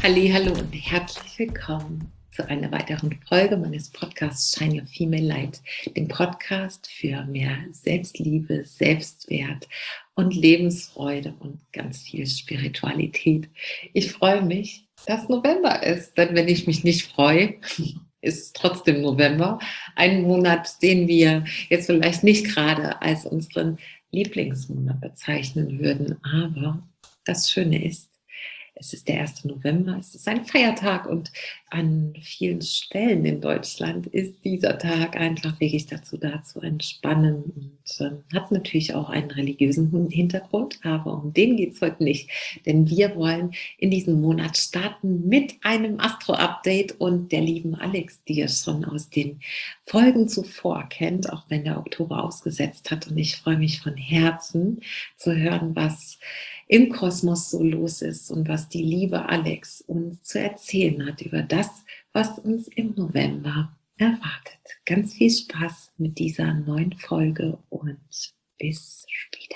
Hallo und herzlich willkommen zu einer weiteren Folge meines Podcasts Shine Your Female Light, dem Podcast für mehr Selbstliebe, Selbstwert und Lebensfreude und ganz viel Spiritualität. Ich freue mich, dass November ist, denn wenn ich mich nicht freue, ist es trotzdem November. Ein Monat, den wir jetzt vielleicht nicht gerade als unseren Lieblingsmonat bezeichnen würden, aber das Schöne ist, es ist der 1. November, es ist ein Feiertag und an vielen Stellen in Deutschland ist dieser Tag einfach wirklich dazu da, zu entspannen und hat natürlich auch einen religiösen Hintergrund, aber um den geht es heute nicht, denn wir wollen in diesem Monat starten mit einem Astro-Update und der lieben Alex, die ihr schon aus den Folgen zuvor kennt, auch wenn der Oktober ausgesetzt hat, und ich freue mich von Herzen zu hören, was im Kosmos so los ist und was die liebe Alex uns zu erzählen hat über das, was uns im November erwartet. Ganz viel Spaß mit dieser neuen Folge und bis später.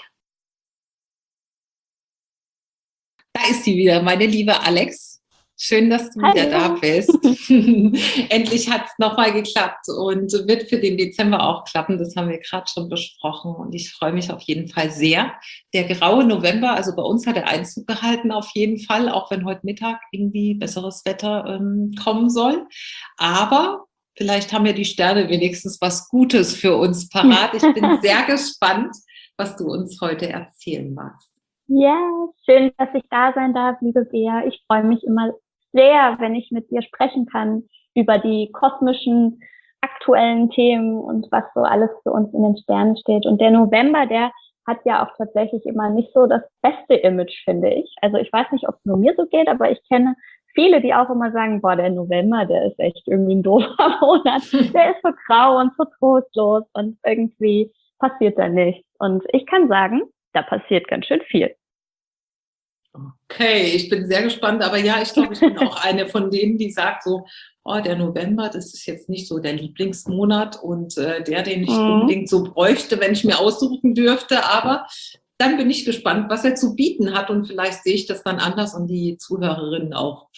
Da ist sie wieder, meine liebe Alex. Schön, dass du wieder da bist. Endlich hat es nochmal geklappt und wird für den Dezember auch klappen. Das haben wir gerade schon besprochen und ich freue mich auf jeden Fall sehr. Der graue November, also bei uns hat er Einzug gehalten auf jeden Fall, auch wenn heute Mittag irgendwie besseres Wetter kommen soll. Aber vielleicht haben ja die Sterne wenigstens was Gutes für uns parat. Ich bin sehr gespannt, was du uns heute erzählen magst. Ja, schön, dass ich da sein darf, liebe Bea. Ich freue mich immer sehr, wenn ich mit dir sprechen kann über die kosmischen, aktuellen Themen und was so alles für uns in den Sternen steht. Und der November, der hat ja auch tatsächlich immer nicht so das beste Image, finde ich. Also ich weiß nicht, ob es nur mir so geht, aber ich kenne viele, die auch immer sagen, boah, der November, der ist echt irgendwie ein doofer Monat. Der ist so grau und so trostlos und irgendwie passiert da nichts. Und ich kann sagen, da passiert ganz schön viel. Okay, ich bin sehr gespannt, aber ja, ich glaube, ich bin auch eine von denen, die sagt so, oh, der November, das ist jetzt nicht so der Lieblingsmonat und den ich unbedingt so bräuchte, wenn ich mir aussuchen dürfte, aber dann bin ich gespannt, was er zu bieten hat und vielleicht sehe ich das dann anders und die Zuhörerinnen auch.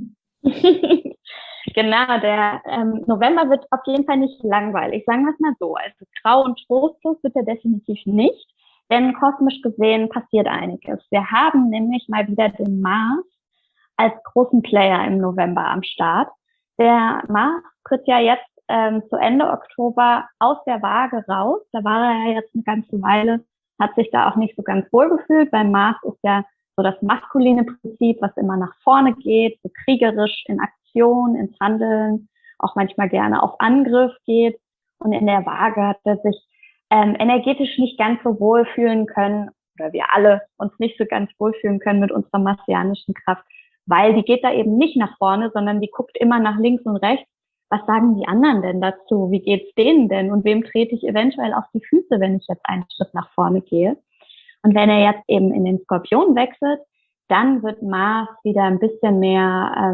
Genau, der November wird auf jeden Fall nicht langweilig, sagen wir es mal so. Also grau und trostlos wird er definitiv nicht, denn kosmisch gesehen passiert einiges. Wir haben nämlich mal wieder den Mars als großen Player im November am Start. Der Mars tritt ja jetzt zu Ende Oktober aus der Waage raus. Da war er ja jetzt eine ganze Weile, hat sich da auch nicht so ganz wohl gefühlt, weil Mars ist ja so das maskuline Prinzip, was immer nach vorne geht, so kriegerisch in Aktion, ins Handeln, auch manchmal gerne auf Angriff geht. Und in der Waage hat er sich energetisch nicht ganz so wohl fühlen können, oder wir alle uns nicht so ganz wohl fühlen können mit unserer martianischen Kraft, weil die geht da eben nicht nach vorne, sondern die guckt immer nach links und rechts. Was sagen die anderen denn dazu? Wie geht's denen denn? Und wem trete ich eventuell auf die Füße, wenn ich jetzt einen Schritt nach vorne gehe? Und wenn er jetzt eben in den Skorpion wechselt, dann wird Mars wieder ein bisschen mehr,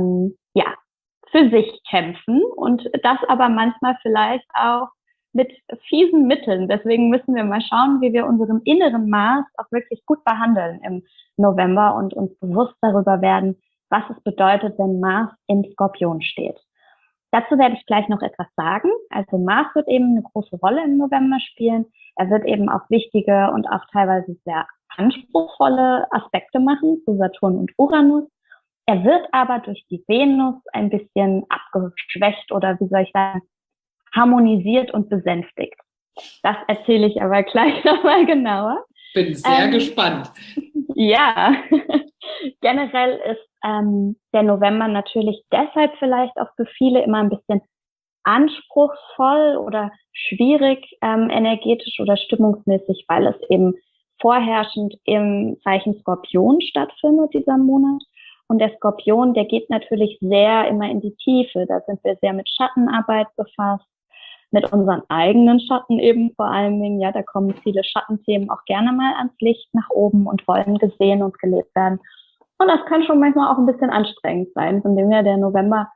für sich kämpfen und das aber manchmal vielleicht auch mit fiesen Mitteln. Deswegen müssen wir mal schauen, wie wir unseren inneren Mars auch wirklich gut behandeln im November und uns bewusst darüber werden, was es bedeutet, wenn Mars im Skorpion steht. Dazu werde ich gleich noch etwas sagen. Also Mars wird eben eine große Rolle im November spielen. Er wird eben auch wichtige und auch teilweise sehr anspruchsvolle Aspekte machen zu Saturn und Uranus. Er wird aber durch die Venus ein bisschen abgeschwächt oder wie soll ich sagen, harmonisiert und besänftigt. Das erzähle ich aber gleich nochmal genauer. Bin sehr gespannt. Ja, generell ist der November natürlich deshalb vielleicht auch für viele immer ein bisschen anspruchsvoll oder schwierig energetisch oder stimmungsmäßig, weil es eben vorherrschend im Zeichen Skorpion stattfindet, dieser Monat. Und der Skorpion, der geht natürlich sehr immer in die Tiefe. Da sind wir sehr mit Schattenarbeit befasst, mit unseren eigenen Schatten eben vor allen Dingen. Ja, da kommen viele Schattenthemen auch gerne mal ans Licht nach oben und wollen gesehen und gelebt werden. Und das kann schon manchmal auch ein bisschen anstrengend sein. Von dem her der November,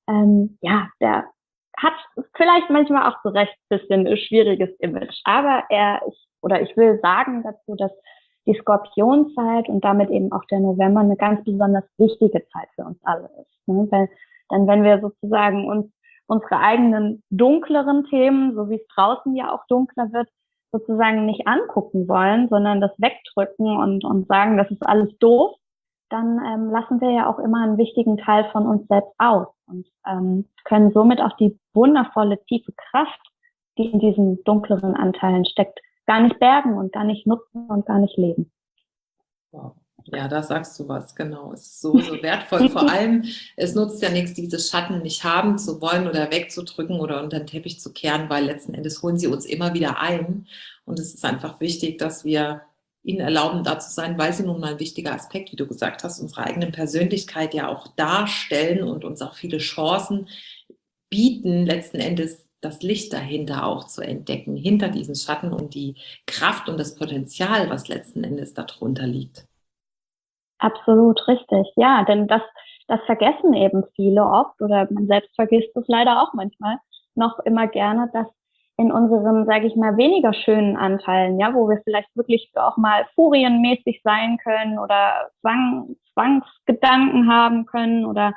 der hat vielleicht manchmal auch zu Recht ein bisschen ein schwieriges Image. Aber ich will sagen dazu, dass die Skorpionzeit und damit eben auch der November eine ganz besonders wichtige Zeit für uns alle ist. Ne? Weil dann, wenn wir sozusagen uns unsere eigenen dunkleren Themen, so wie es draußen ja auch dunkler wird, sozusagen nicht angucken wollen, sondern das wegdrücken und sagen, das ist alles doof, dann lassen wir ja auch immer einen wichtigen Teil von uns selbst aus und können somit auch die wundervolle, tiefe Kraft, die in diesen dunkleren Anteilen steckt, gar nicht bergen und gar nicht nutzen und gar nicht leben. Wow. Ja, da sagst du was, genau. Es ist so, so wertvoll. Vor allem, es nutzt ja nichts, diese Schatten nicht haben zu wollen oder wegzudrücken oder unter den Teppich zu kehren, weil letzten Endes holen sie uns immer wieder ein. Und es ist einfach wichtig, dass wir ihnen erlauben, da zu sein, weil sie nun mal ein wichtiger Aspekt, wie du gesagt hast, unserer eigenen Persönlichkeit ja auch darstellen und uns auch viele Chancen bieten, letzten Endes das Licht dahinter auch zu entdecken, hinter diesen Schatten und die Kraft und das Potenzial, was letzten Endes darunter liegt. Absolut richtig, ja, denn das vergessen eben viele oft oder man selbst vergisst es leider auch manchmal noch immer gerne, dass in unseren, sage ich mal, weniger schönen Anteilen, ja, wo wir vielleicht wirklich auch mal furienmäßig sein können oder Zwangsgedanken haben können oder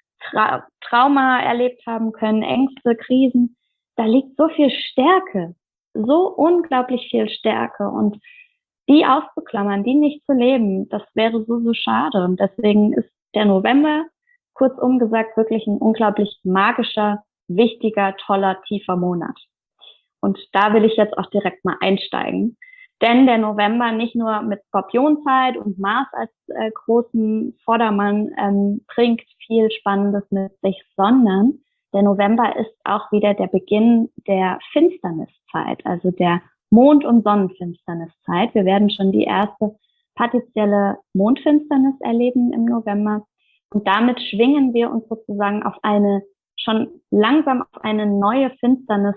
Trauma erlebt haben können, Ängste, Krisen, da liegt so viel Stärke, so unglaublich viel Stärke und die auszuklammern, die nicht zu leben, das wäre so, so schade. Und deswegen ist der November, kurzum gesagt, wirklich ein unglaublich magischer, wichtiger, toller, tiefer Monat. Und da will ich jetzt auch direkt mal einsteigen. Denn der November nicht nur mit Skorpionzeit und Mars als großen Vordermann bringt viel Spannendes mit sich, sondern der November ist auch wieder der Beginn der Finsterniszeit, also der Mond- und Sonnenfinsterniszeit. Wir werden schon die erste partielle Mondfinsternis erleben im November. Und damit schwingen wir uns sozusagen schon langsam auf eine neue Finsterniszeit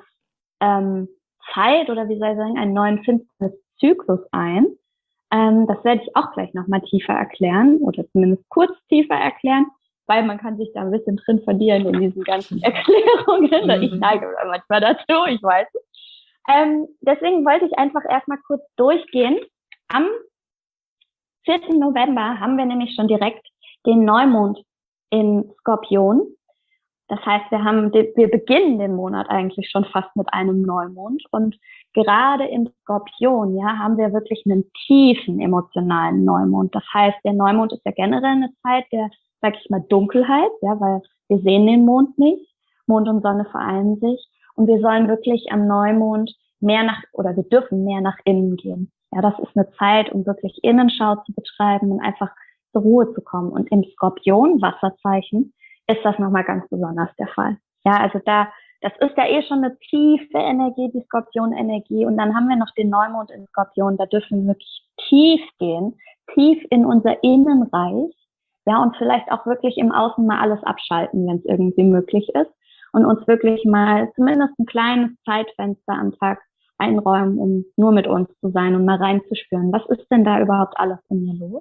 oder wie soll ich sagen, einen neuen Finsterniszyklus ein. Das werde ich auch gleich nochmal tiefer erklären oder zumindest kurz tiefer erklären, weil man kann sich da ein bisschen drin verlieren in diesen ganzen Erklärungen. Ich neige manchmal dazu, ich weiß es. Deswegen wollte ich einfach erstmal kurz durchgehen. Am 4. November haben wir nämlich schon direkt den Neumond in Skorpion. Das heißt, wir beginnen den Monat eigentlich schon fast mit einem Neumond und gerade im Skorpion, ja, haben wir wirklich einen tiefen emotionalen Neumond. Das heißt, der Neumond ist ja generell eine Zeit der, sag ich mal, Dunkelheit, ja, weil wir sehen den Mond nicht. Mond und Sonne vereinen sich. Und wir sollen wirklich am Neumond wir dürfen mehr nach innen gehen. Ja, das ist eine Zeit, um wirklich Innenschau zu betreiben und einfach zur Ruhe zu kommen. Und im Skorpion, Wasserzeichen, ist das nochmal ganz besonders der Fall. Ja, also das ist ja schon eine tiefe Energie, die Skorpion-Energie. Und dann haben wir noch den Neumond im Skorpion. Da dürfen wir wirklich tief gehen, tief in unser Innenreich. Ja, und vielleicht auch wirklich im Außen mal alles abschalten, wenn es irgendwie möglich ist. Und uns wirklich mal zumindest ein kleines Zeitfenster am Tag einräumen, um nur mit uns zu sein und mal reinzuspüren, was ist denn da überhaupt alles in mir los?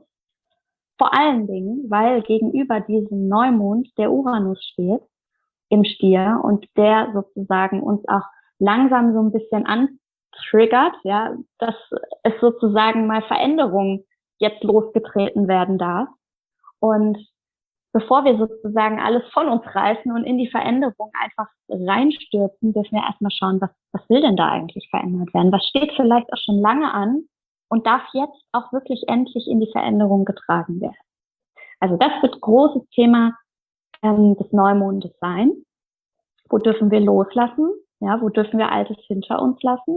Vor allen Dingen, weil gegenüber diesem Neumond der Uranus steht im Stier und der sozusagen uns auch langsam so ein bisschen antriggert, ja, dass es sozusagen mal Veränderungen jetzt losgetreten werden darf. Und bevor wir sozusagen alles von uns reißen und in die Veränderung einfach reinstürzen, dürfen wir erstmal schauen, was will denn da eigentlich verändert werden? Was steht vielleicht auch schon lange an und darf jetzt auch wirklich endlich in die Veränderung getragen werden? Also das wird großes Thema des Neumondes sein. Wo dürfen wir loslassen? Ja, wo dürfen wir Altes hinter uns lassen?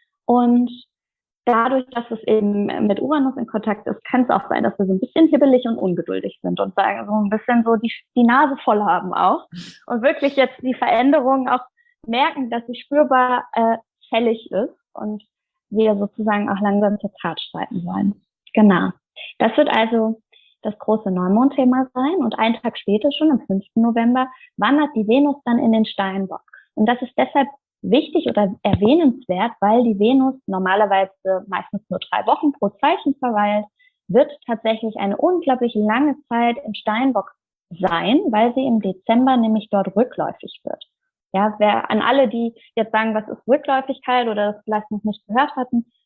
Und dadurch, dass es eben mit Uranus in Kontakt ist, kann es auch sein, dass wir so ein bisschen hibbelig und ungeduldig sind und sagen, so ein bisschen so die Nase voll haben auch und wirklich jetzt die Veränderung auch merken, dass sie spürbar fällig ist und wir sozusagen auch langsam zur Tat schreiten wollen. Genau. Das wird also das große Neumondthema sein und einen Tag später, schon am 5. November, wandert die Venus dann in den Steinbock. Und das ist deshalb wichtig oder erwähnenswert, weil die Venus normalerweise meistens nur 3 Wochen pro Zeichen verweilt, wird tatsächlich eine unglaublich lange Zeit im Steinbock sein, weil sie im Dezember nämlich dort rückläufig wird. Ja, an alle, die jetzt sagen, was ist Rückläufigkeit oder das vielleicht noch nicht gehört hatten,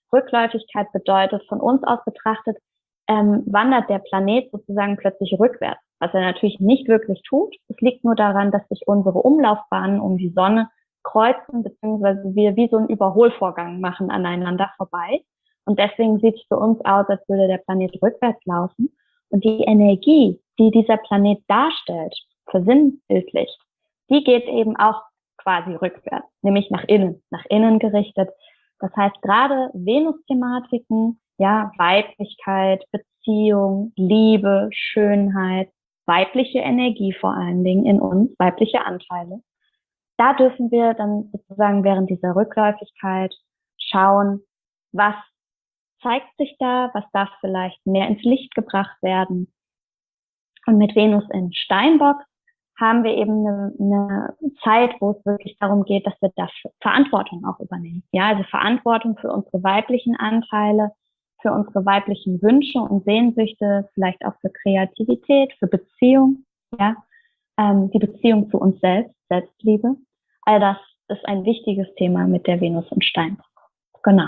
Rückläufigkeit bedeutet, von uns aus betrachtet, wandert der Planet sozusagen plötzlich rückwärts, was er natürlich nicht wirklich tut. Es liegt nur daran, dass sich unsere Umlaufbahnen um die Sonne kreuzen, beziehungsweise wir wie so einen Überholvorgang machen aneinander vorbei. Und deswegen sieht es für uns aus, als würde der Planet rückwärts laufen. Und die Energie, die dieser Planet darstellt, versinnbildlicht, die geht eben auch quasi rückwärts, nämlich nach innen gerichtet. Das heißt, gerade Venus-Thematiken, ja, Weiblichkeit, Beziehung, Liebe, Schönheit, weibliche Energie vor allen Dingen in uns, weibliche Anteile. Da dürfen wir dann sozusagen während dieser Rückläufigkeit schauen, was zeigt sich da, was darf vielleicht mehr ins Licht gebracht werden. Und mit Venus in Steinbock haben wir eben eine Zeit, wo es wirklich darum geht, dass wir dafür Verantwortung auch übernehmen. Ja, also Verantwortung für unsere weiblichen Anteile, für unsere weiblichen Wünsche und Sehnsüchte, vielleicht auch für Kreativität, für Beziehung, ja, die Beziehung zu uns selbst, Selbstliebe. All das ist ein wichtiges Thema mit der Venus in Steinbock. Genau.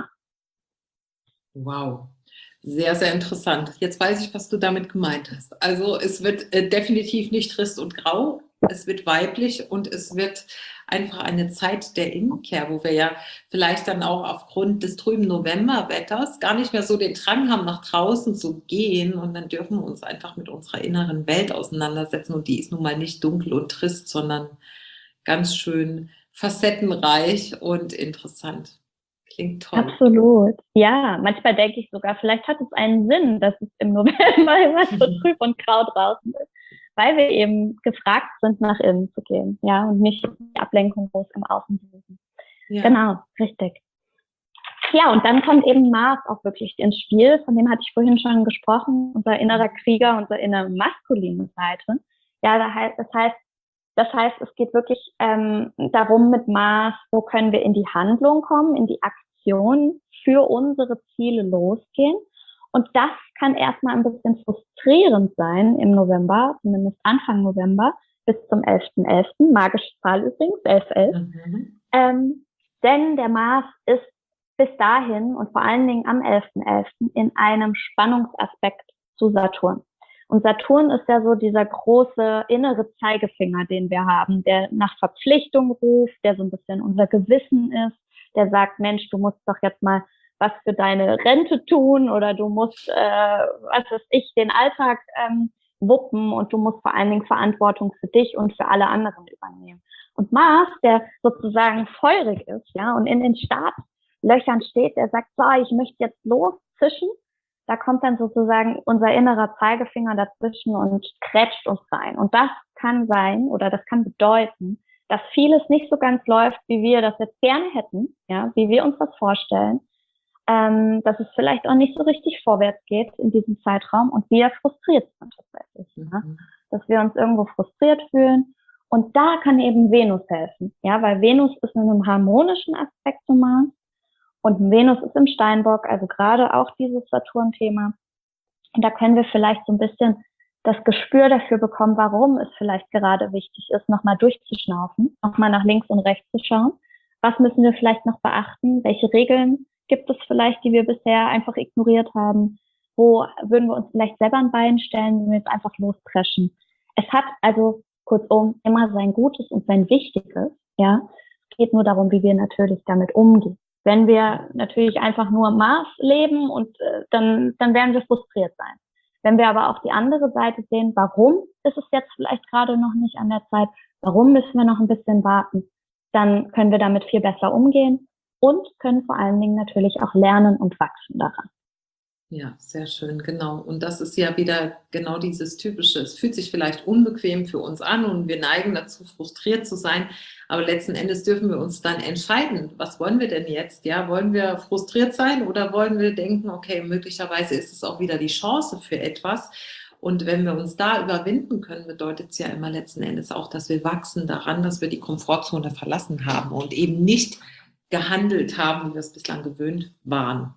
Wow, sehr, sehr interessant. Jetzt weiß ich, was du damit gemeint hast. Also es wird definitiv nicht trist und grau, es wird weiblich und es wird einfach eine Zeit der Innenkehr, wo wir ja vielleicht dann auch aufgrund des trüben Novemberwetters gar nicht mehr so den Drang haben, nach draußen zu gehen, und dann dürfen wir uns einfach mit unserer inneren Welt auseinandersetzen, und die ist nun mal nicht dunkel und trist, sondern ganz schön facettenreich und interessant. Klingt toll. Absolut. Ja, manchmal denke ich sogar, vielleicht hat es einen Sinn, dass es im November immer so trüb und grau draußen ist, weil wir eben gefragt sind, nach innen zu gehen, ja, und nicht die Ablenkung groß im Außen suchen. Ja. Genau, richtig. Ja, und dann kommt eben Mars auch wirklich ins Spiel, von dem hatte ich vorhin schon gesprochen, unser innerer Krieger, unsere innere maskuline Seite. Ja, das heißt, es geht wirklich darum mit Mars, wo können wir in die Handlung kommen, in die Aktion für unsere Ziele losgehen. Und das kann erstmal ein bisschen frustrierend sein im November, zumindest Anfang November, bis zum 11.11., magische Zahl übrigens, 11.11. Denn der Mars ist bis dahin und vor allen Dingen am 11.11. in einem Spannungsaspekt zu Saturn. Und Saturn ist ja so dieser große innere Zeigefinger, den wir haben, der nach Verpflichtung ruft, der so ein bisschen unser Gewissen ist, der sagt, Mensch, du musst doch jetzt mal was für deine Rente tun, oder du musst, was weiß ich, den Alltag wuppen, und du musst vor allen Dingen Verantwortung für dich und für alle anderen übernehmen. Und Mars, der sozusagen feurig ist, ja, und in den Startlöchern steht, der sagt, so, ich möchte jetzt loszischen. Da kommt dann sozusagen unser innerer Zeigefinger dazwischen und krätscht uns rein. Und das kann sein, oder das kann bedeuten, dass vieles nicht so ganz läuft, wie wir das jetzt gerne hätten, ja, wie wir uns das vorstellen, dass es vielleicht auch nicht so richtig vorwärts geht in diesem Zeitraum und wir frustriert sind tatsächlich, ja? Dass wir uns irgendwo frustriert fühlen. Und da kann eben Venus helfen, ja, weil Venus ist in einem harmonischen Aspekt zu Mars. Und Venus ist im Steinbock, also gerade auch dieses Saturn-Thema. Und da können wir vielleicht so ein bisschen das Gespür dafür bekommen, warum es vielleicht gerade wichtig ist, nochmal durchzuschnaufen, nochmal nach links und rechts zu schauen. Was müssen wir vielleicht noch beachten? Welche Regeln gibt es vielleicht, die wir bisher einfach ignoriert haben? Wo würden wir uns vielleicht selber ein Bein stellen, wenn wir jetzt einfach lospreschen? Es hat also kurzum immer sein Gutes und sein Wichtiges, ja. Es geht nur darum, wie wir natürlich damit umgehen. Wenn wir natürlich einfach nur Mars leben und dann werden wir frustriert sein. Wenn wir aber auch die andere Seite sehen, warum ist es jetzt vielleicht gerade noch nicht an der Zeit, warum müssen wir noch ein bisschen warten, dann können wir damit viel besser umgehen und können vor allen Dingen natürlich auch lernen und wachsen daran. Ja, sehr schön, genau. Und das ist ja wieder genau dieses Typische. Es fühlt sich vielleicht unbequem für uns an und wir neigen dazu, frustriert zu sein. Aber letzten Endes dürfen wir uns dann entscheiden, was wollen wir denn jetzt? Ja, wollen wir frustriert sein oder wollen wir denken, okay, möglicherweise ist es auch wieder die Chance für etwas. Und wenn wir uns da überwinden können, bedeutet es ja immer letzten Endes auch, dass wir wachsen daran, dass wir die Komfortzone verlassen haben und eben nicht gehandelt haben, wie wir es bislang gewöhnt waren.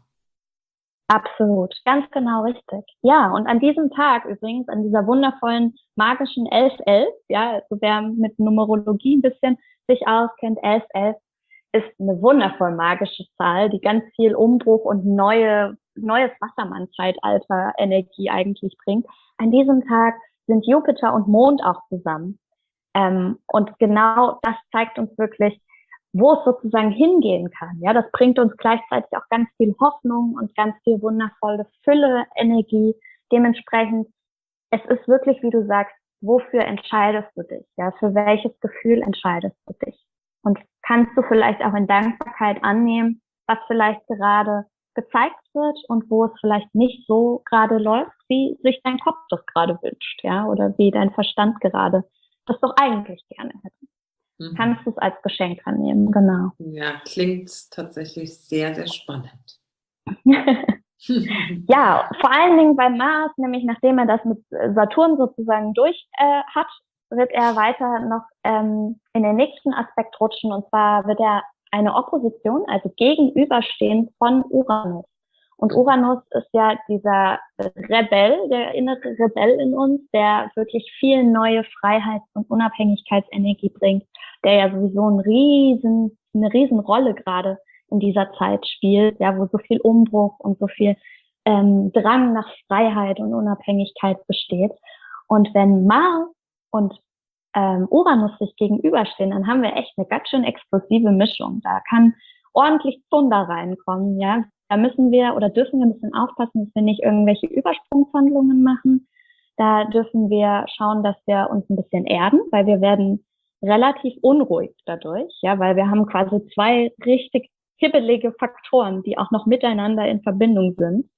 Absolut, ganz genau richtig. Ja, und an diesem Tag übrigens, an dieser wundervollen magischen 11.11, ja, also wer mit Numerologie ein bisschen sich auskennt, 11.11 ist eine wundervoll magische Zahl, die ganz viel Umbruch und neues Wassermann-Zeitalter Energie eigentlich bringt. An diesem Tag sind Jupiter und Mond auch zusammen. Und genau das zeigt uns wirklich, wo es sozusagen hingehen kann. Ja, das bringt uns gleichzeitig auch ganz viel Hoffnung und ganz viel wundervolle Fülle, Energie. Dementsprechend, es ist wirklich, wie du sagst, wofür entscheidest du dich? Ja, für welches Gefühl entscheidest du dich? Und kannst du vielleicht auch in Dankbarkeit annehmen, was vielleicht gerade gezeigt wird und wo es vielleicht nicht so gerade läuft, wie sich dein Kopf das gerade wünscht, ja, oder wie dein Verstand gerade das doch eigentlich gerne hätte. Kannst du es als Geschenk annehmen, genau. Ja, klingt tatsächlich sehr, sehr spannend. Ja, vor allen Dingen bei Mars, nämlich nachdem er das mit Saturn sozusagen durch hat, wird er weiter noch in den nächsten Aspekt rutschen, und zwar wird er eine Opposition, also gegenüberstehen von Uranus. Und Uranus ist ja dieser Rebell, der innere Rebell in uns, der wirklich viel neue Freiheits- und Unabhängigkeitsenergie bringt, der ja sowieso eine riesen Rolle gerade in dieser Zeit spielt, ja, wo so viel Umbruch und so viel Drang nach Freiheit und Unabhängigkeit besteht. Und wenn Mars und Uranus sich gegenüberstehen, dann haben wir echt eine ganz schön explosive Mischung. Da kann ordentlich Zunder reinkommen, ja. Da müssen wir oder dürfen wir ein bisschen aufpassen, dass wir nicht irgendwelche Übersprungshandlungen machen. Da dürfen wir schauen, dass wir uns ein bisschen erden, weil wir werden relativ unruhig dadurch, ja, weil wir haben quasi zwei richtig hibbelige Faktoren, die auch noch miteinander in Verbindung sind.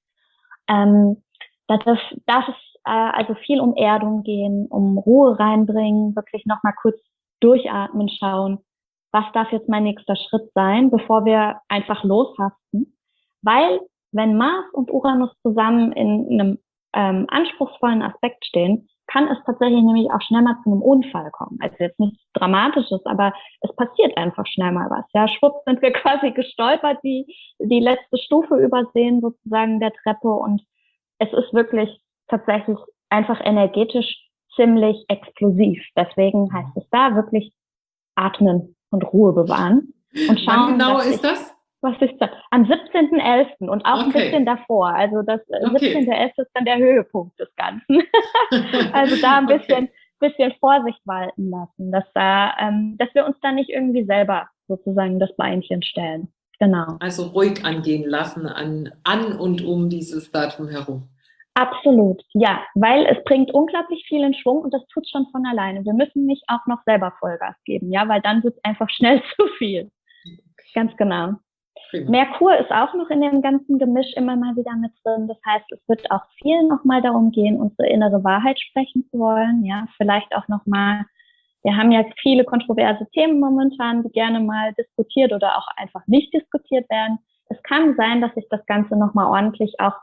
Da darf es also viel um Erdung gehen, um Ruhe reinbringen, wirklich nochmal kurz durchatmen, schauen, was darf jetzt mein nächster Schritt sein, bevor wir einfach loshaften. Weil wenn Mars und Uranus zusammen in einem anspruchsvollen Aspekt stehen, kann es tatsächlich nämlich auch schnell mal zu einem Unfall kommen. Also jetzt nichts Dramatisches, aber es passiert einfach schnell mal was. Ja, schwupps sind wir quasi gestolpert, die letzte Stufe übersehen sozusagen der Treppe, und es ist wirklich tatsächlich einfach energetisch ziemlich explosiv. Deswegen heißt es da wirklich atmen und Ruhe bewahren und schauen. Wann genau ist das? Was ist das? Am 17.11. und auch ein bisschen davor. Also das 17.11. ist dann der Höhepunkt des Ganzen. Also da ein bisschen Vorsicht walten lassen, dass wir uns da nicht irgendwie selber sozusagen das Beinchen stellen. Genau. Also ruhig angehen lassen an und um dieses Datum herum. Absolut, ja, weil es bringt unglaublich viel in Schwung und das tut schon von alleine. Wir müssen nicht auch noch selber Vollgas geben, ja, weil dann wird es einfach schnell zu viel. Ganz genau. Prima. Merkur ist auch noch in dem ganzen Gemisch immer mal wieder mit drin. Das heißt, es wird auch viel nochmal darum gehen, unsere innere Wahrheit sprechen zu wollen. Ja, vielleicht auch nochmal, wir haben ja viele kontroverse Themen momentan, die gerne mal diskutiert oder auch einfach nicht diskutiert werden. Es kann sein, dass sich das Ganze nochmal ordentlich auch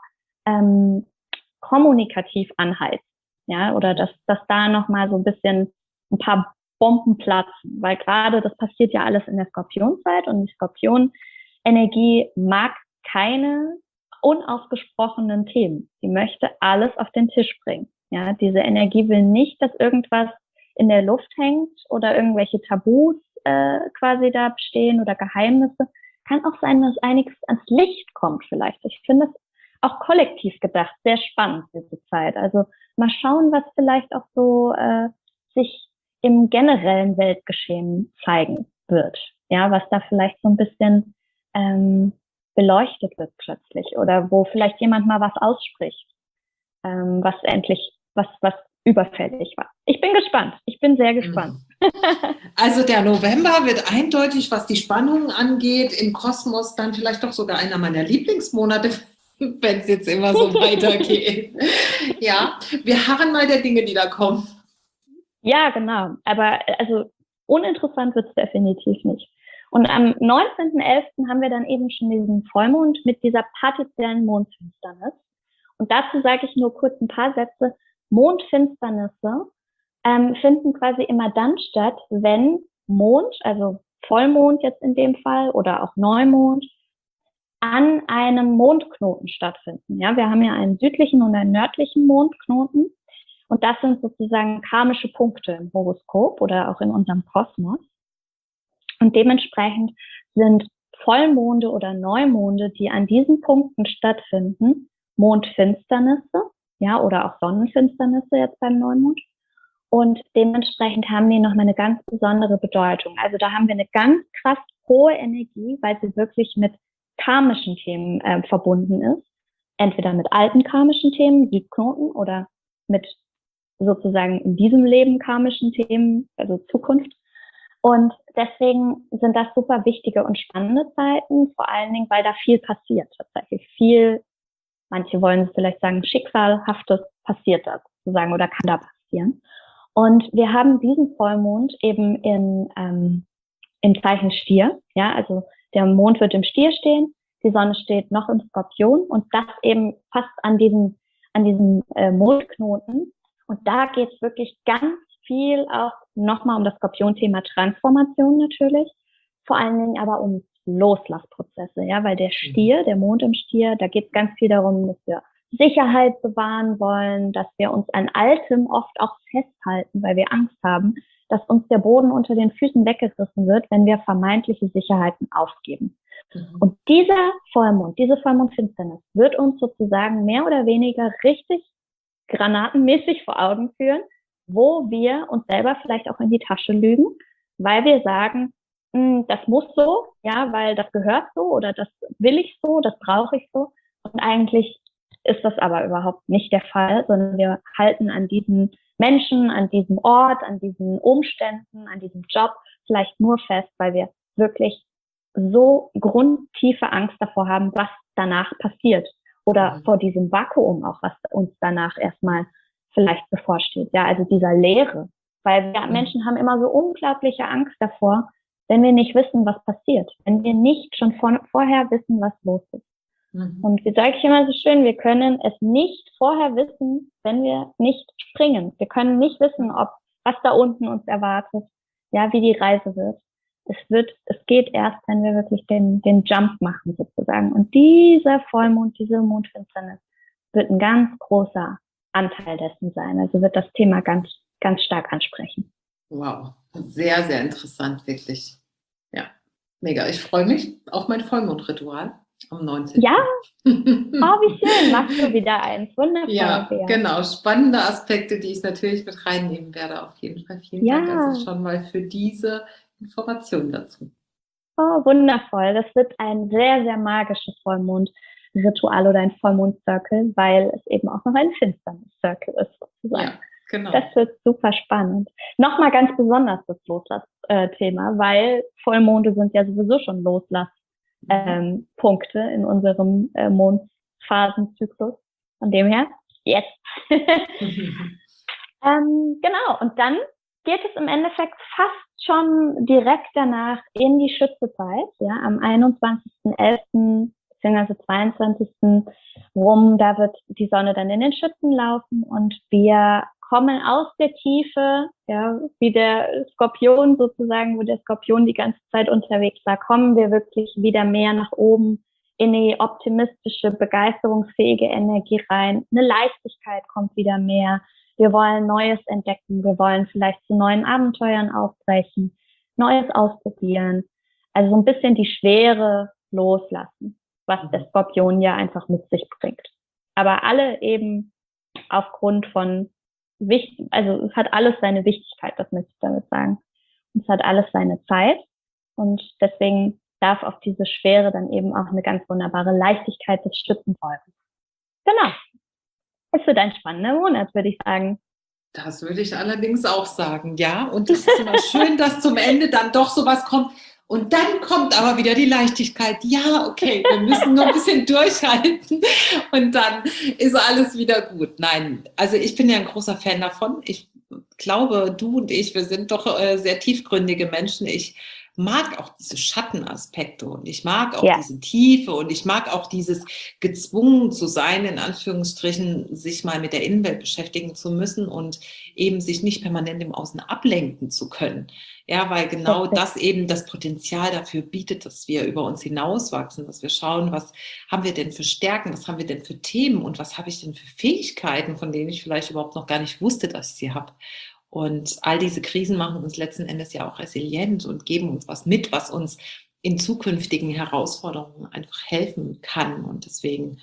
kommunikativ anheizt. Ja, oder dass da nochmal so ein bisschen ein paar Bomben platzen. Weil gerade das passiert ja alles in der Skorpionzeit und die Skorpion-Energie mag keine unausgesprochenen Themen. Sie möchte alles auf den Tisch bringen. Ja, diese Energie will nicht, dass irgendwas in der Luft hängt oder irgendwelche Tabus quasi da bestehen oder Geheimnisse. Kann auch sein, dass einiges ans Licht kommt vielleicht. Ich finde es auch kollektiv gedacht sehr spannend, diese Zeit. Also mal schauen, was vielleicht auch so sich im generellen Weltgeschehen zeigen wird. Ja, was da vielleicht so ein bisschen beleuchtet wird plötzlich oder wo vielleicht jemand mal was ausspricht, was überfällig war. Ich bin gespannt. Ich bin sehr gespannt. Also der November wird eindeutig, was die Spannungen angeht, im Kosmos dann vielleicht doch sogar einer meiner Lieblingsmonate, wenn es jetzt immer so weitergeht. Ja, wir harren mal der Dinge, die da kommen. Ja, genau. Aber also uninteressant wird es definitiv nicht. Und am 19.11. haben wir dann eben schon diesen Vollmond mit dieser partiellen Mondfinsternis. Und dazu sage ich nur kurz ein paar Sätze. Mondfinsternisse finden quasi immer dann statt, wenn Mond, also Vollmond jetzt in dem Fall oder auch Neumond, an einem Mondknoten stattfinden. Ja, wir haben ja einen südlichen und einen nördlichen Mondknoten. Und das sind sozusagen karmische Punkte im Horoskop oder auch in unserem Kosmos. Und dementsprechend sind Vollmonde oder Neumonde, die an diesen Punkten stattfinden, Mondfinsternisse, ja, oder auch Sonnenfinsternisse jetzt beim Neumond. Und dementsprechend haben die nochmal eine ganz besondere Bedeutung. Also da haben wir eine ganz krass hohe Energie, weil sie wirklich mit karmischen Themen verbunden ist. Entweder mit alten karmischen Themen, Südknoten, oder mit sozusagen in diesem Leben karmischen Themen, also Zukunft. Und deswegen sind das super wichtige und spannende Zeiten, vor allen Dingen, weil da viel passiert, tatsächlich viel, manche wollen es vielleicht sagen, Schicksalhaftes passiert da sozusagen oder kann da passieren. Und wir haben diesen Vollmond eben im Zeichen Stier, ja, also der Mond wird im Stier stehen, die Sonne steht noch im Skorpion und das eben fast an diesem Mondknoten. Und da geht es wirklich ganz viel auch nochmal um das Skorpion-Thema Transformation natürlich, vor allen Dingen aber um Loslassprozesse, ja, weil der Stier, der Mond im Stier, da geht es ganz viel darum, dass wir Sicherheit bewahren wollen, dass wir uns an Altem oft auch festhalten, weil wir Angst haben, dass uns der Boden unter den Füßen weggerissen wird, wenn wir vermeintliche Sicherheiten aufgeben. Und dieser Vollmond, diese Vollmondfinsternis wird uns sozusagen mehr oder weniger richtig granatenmäßig vor Augen führen, wo wir uns selber vielleicht auch in die Tasche lügen, weil wir sagen, das muss so, ja, weil das gehört so oder das will ich so, das brauche ich so. Und eigentlich ist das aber überhaupt nicht der Fall, sondern wir halten an diesen Menschen, an diesem Ort, an diesen Umständen, an diesem Job vielleicht nur fest, weil wir wirklich so grundtiefe Angst davor haben, was danach passiert. Oder vor diesem Vakuum auch, was uns danach erstmal vielleicht bevorsteht. Ja, also dieser Leere. Weil wir Menschen haben immer so unglaubliche Angst davor, wenn wir nicht wissen, was passiert. Wenn wir nicht schon vorher wissen, was los ist. Und wie sage ich immer so schön, wir können es nicht vorher wissen, wenn wir nicht springen. Wir können nicht wissen, was da unten uns erwartet, ja, wie die Reise wird. Es geht erst, wenn wir wirklich den Jump machen sozusagen. Und dieser Vollmond, diese Mondfinsternis wird ein ganz großer Anteil dessen sein. Also wird das Thema ganz, ganz stark ansprechen. Wow, sehr, sehr interessant, wirklich. Ja, mega. Ich freue mich auf mein Vollmondritual am 19. Ja, oh, wie schön. Machst du wieder eins. Wundervoll. Ja, genau. Spannende Aspekte, die ich natürlich mit reinnehmen werde. Auf jeden Fall. Vielen Dank also schon mal für diese Informationen dazu. Oh, wundervoll. Das wird ein sehr, sehr magisches Vollmondritual oder ein Vollmond-Circle, weil es eben auch noch ein Finsternis-Circle ist, sozusagen. Ja, genau. Das wird super spannend. Nochmal ganz besonders das Loslass-Thema, weil Vollmonde sind ja sowieso schon Loslass-Punkte in unserem Mondphasenzyklus. Von dem her, jetzt. Genau. Und dann geht es im Endeffekt fast schon direkt danach in die Schützezeit, ja, am 21.11. bzw. 22. rum, da wird die Sonne dann in den Schützen laufen und wir kommen aus der Tiefe, ja, wie der Skorpion sozusagen, wo der Skorpion die ganze Zeit unterwegs war, kommen wir wirklich wieder mehr nach oben in die optimistische, begeisterungsfähige Energie rein. Eine Leichtigkeit kommt wieder mehr. Wir wollen Neues entdecken, wir wollen vielleicht zu neuen Abenteuern aufbrechen, Neues ausprobieren. Also so ein bisschen die Schwere loslassen, was der Skorpion ja einfach mit sich bringt. Aber alle eben aufgrund von also es hat alles seine Wichtigkeit, das möchte ich damit sagen. Es hat alles seine Zeit und deswegen darf auf diese Schwere dann eben auch eine ganz wunderbare Leichtigkeit des Schützen folgen. Genau. Es wird ein spannender Monat, würde ich sagen. Das würde ich allerdings auch sagen, ja. Und es ist immer schön, dass zum Ende dann doch sowas kommt. Und dann kommt aber wieder die Leichtigkeit. Ja, okay, wir müssen nur ein bisschen durchhalten und dann ist alles wieder gut. Nein, also ich bin ja ein großer Fan davon. Ich glaube, du und ich, wir sind doch sehr tiefgründige Menschen. Ich mag auch diese Schattenaspekte und ich mag auch diese Tiefe und ich mag auch dieses gezwungen zu sein, in Anführungsstrichen, sich mal mit der Innenwelt beschäftigen zu müssen und eben sich nicht permanent im Außen ablenken zu können. Ja, weil genau das eben das Potenzial dafür bietet, dass wir über uns hinauswachsen, dass wir schauen, was haben wir denn für Stärken, was haben wir denn für Themen und was habe ich denn für Fähigkeiten, von denen ich vielleicht überhaupt noch gar nicht wusste, dass ich sie habe. Und all diese Krisen machen uns letzten Endes ja auch resilient und geben uns was mit, was uns in zukünftigen Herausforderungen einfach helfen kann. Und deswegen,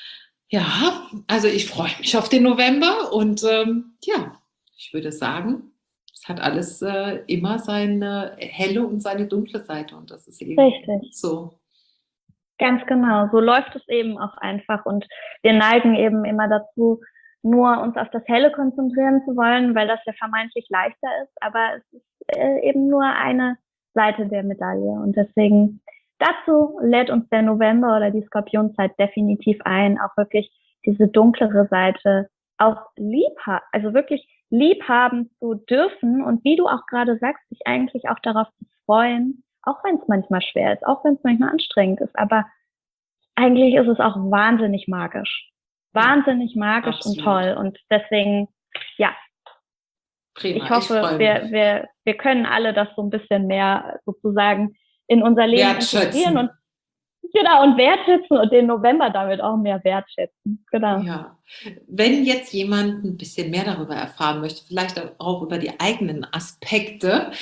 ja, also ich freue mich auf den November und ja, ich würde sagen, es hat alles immer seine helle und seine dunkle Seite und das ist eben Richtig. so. Ganz genau. So läuft es eben auch einfach. Und wir neigen eben immer dazu, nur uns auf das Helle konzentrieren zu wollen, weil das ja vermeintlich leichter ist. Aber es ist eben nur eine Seite der Medaille. Und deswegen dazu lädt uns der November oder die Skorpionzeit definitiv ein, auch wirklich diese dunklere Seite auch also wirklich lieb haben zu dürfen. Und wie du auch gerade sagst, sich eigentlich auch darauf zu freuen, auch wenn es manchmal schwer ist, auch wenn es manchmal anstrengend ist, aber eigentlich ist es auch wahnsinnig magisch. Wahnsinnig magisch Absolut. und toll. Und deswegen, ja, Prima, ich hoffe, wir können alle das so ein bisschen mehr sozusagen in unser Leben integrieren und genau, und wertschätzen und den November damit auch mehr wertschätzen. Genau. Ja, wenn jetzt jemand ein bisschen mehr darüber erfahren möchte, vielleicht auch über die eigenen Aspekte,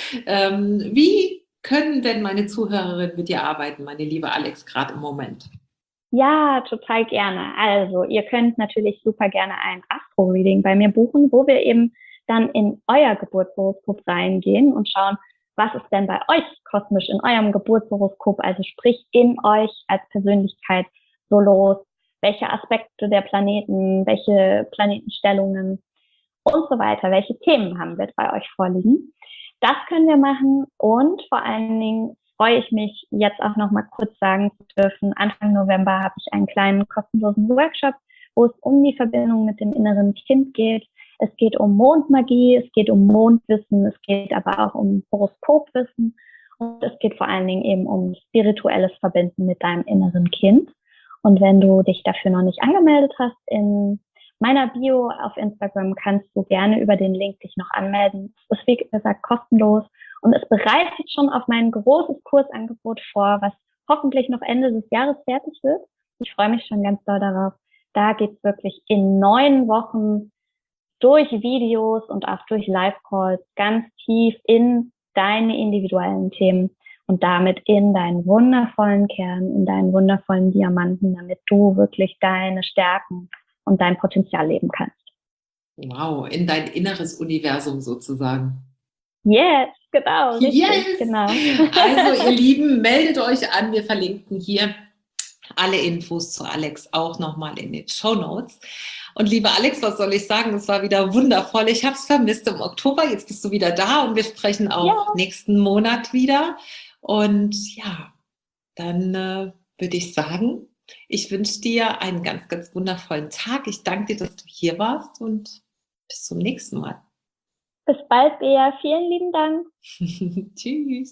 wie können denn meine Zuhörerinnen mit dir arbeiten, meine liebe Alex, gerade im Moment? Ja, total gerne. Also, ihr könnt natürlich super gerne ein Astro-Reading bei mir buchen, wo wir eben dann in euer Geburtshoroskop reingehen und schauen, was ist denn bei euch kosmisch in eurem Geburtshoroskop, also sprich in euch als Persönlichkeit so los, welche Aspekte der Planeten, welche Planetenstellungen und so weiter, welche Themen haben wir bei euch vorliegen. Das können wir machen und vor allen Dingen freue ich mich, jetzt auch noch mal kurz sagen zu dürfen, Anfang November habe ich einen kleinen kostenlosen Workshop, wo es um die Verbindung mit dem inneren Kind geht. Es geht um Mondmagie, es geht um Mondwissen, es geht aber auch um Horoskopwissen und es geht vor allen Dingen eben um spirituelles Verbinden mit deinem inneren Kind. Und wenn du dich dafür noch nicht angemeldet hast, in meiner Bio auf Instagram kannst du gerne über den Link dich noch anmelden. Es ist, wie gesagt, kostenlos und es bereitet schon auf mein großes Kursangebot vor, was hoffentlich noch Ende des Jahres fertig wird. Ich freue mich schon ganz doll darauf. Da geht's wirklich in 9 Wochen durch Videos und auch durch Live-Calls ganz tief in deine individuellen Themen und damit in deinen wundervollen Kern, in deinen wundervollen Diamanten, damit du wirklich deine Stärken und dein Potenzial leben kannst. Wow, in dein inneres Universum sozusagen. Yes, genau. Richtig, yes! Genau. Also ihr Lieben, meldet euch an. Wir verlinken hier alle Infos zu Alex auch nochmal in den Shownotes. Und liebe Alex, was soll ich sagen? Es war wieder wundervoll. Ich habe es vermisst im Oktober. Jetzt bist du wieder da und wir sprechen auch nächsten Monat wieder. Und ja, dann würde ich sagen, ich wünsche dir einen ganz, ganz wundervollen Tag. Ich danke dir, dass du hier warst und bis zum nächsten Mal. Bis bald, Bea. Vielen lieben Dank. Tschüss.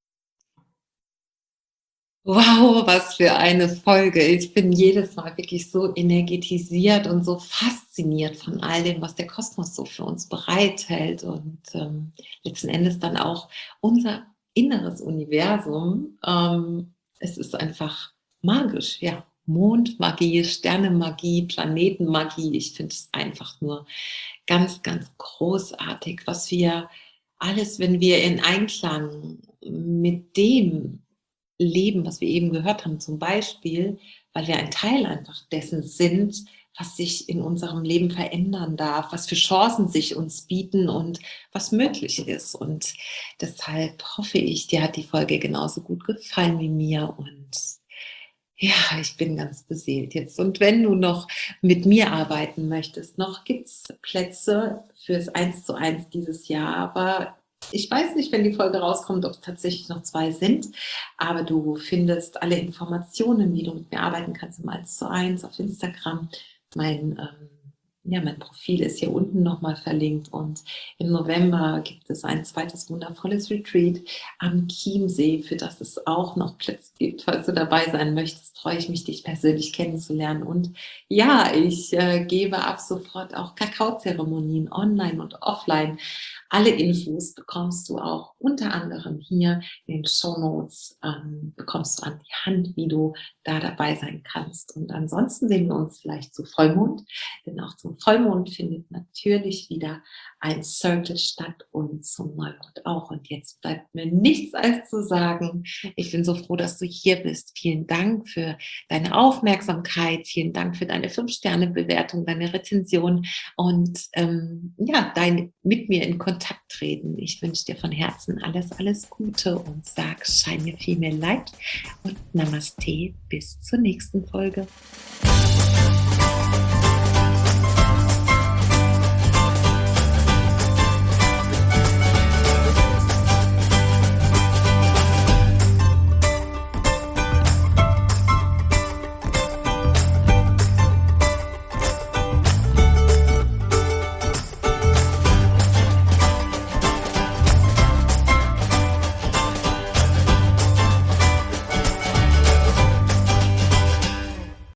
Wow, was für eine Folge. Ich bin jedes Mal wirklich so energetisiert und so fasziniert von all dem, was der Kosmos so für uns bereithält und letzten Endes dann auch unser inneres Universum. Es ist einfach magisch, ja. Mondmagie, Sternenmagie, Planetenmagie. Ich finde es einfach nur ganz, ganz großartig, was wir alles, wenn wir in Einklang mit dem leben, was wir eben gehört haben, zum Beispiel, weil wir ein Teil einfach dessen sind, was sich in unserem Leben verändern darf, was für Chancen sich uns bieten und was möglich ist. Und deshalb hoffe ich, dir hat die Folge genauso gut gefallen wie mir und ja, ich bin ganz beseelt jetzt. Und wenn du noch mit mir arbeiten möchtest, noch gibt es Plätze fürs 1:1 dieses Jahr, aber ich weiß nicht, wenn die Folge rauskommt, ob es tatsächlich noch 2 sind, aber du findest alle Informationen, wie du mit mir arbeiten kannst im 1:1 auf Instagram. Mein Profil ist hier unten nochmal verlinkt und im November gibt es ein zweites wundervolles Retreat am Chiemsee, für das es auch noch Plätze gibt. Falls du dabei sein möchtest, freue ich mich, dich persönlich kennenzulernen. Und ja, ich gebe ab sofort auch Kakaozeremonien online und offline. Alle Infos bekommst du auch unter anderem hier in den Shownotes, bekommst du an die Hand, wie du da dabei sein kannst. Und ansonsten sehen wir uns vielleicht zu Vollmond, denn auch zum Vollmond findet natürlich wieder ein Circle statt und zum Neumond auch. Und jetzt bleibt mir nichts als zu sagen, ich bin so froh, dass du hier bist. Vielen Dank für deine Aufmerksamkeit, vielen Dank für deine 5-Sterne-Bewertung, deine Rezension und dein mit mir in Kontakt treten. Ich wünsche dir von Herzen alles, alles Gute und sag Shine Your Female Light und Namaste. Bis zur nächsten Folge.